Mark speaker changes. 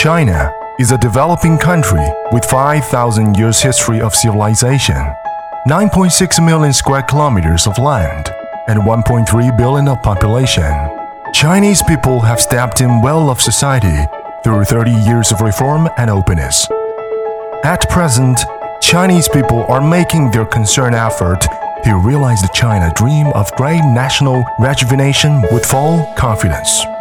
Speaker 1: China is a developing country with 5,000 years history of civilization, 9.6 million square kilometers of land, and 1.3 billion of population. Chinese people have stepped in well of society through 30 years of reform and openness. At present, Chinese people are making their concerned effort to realize the China dream of great national rejuvenation with full confidence.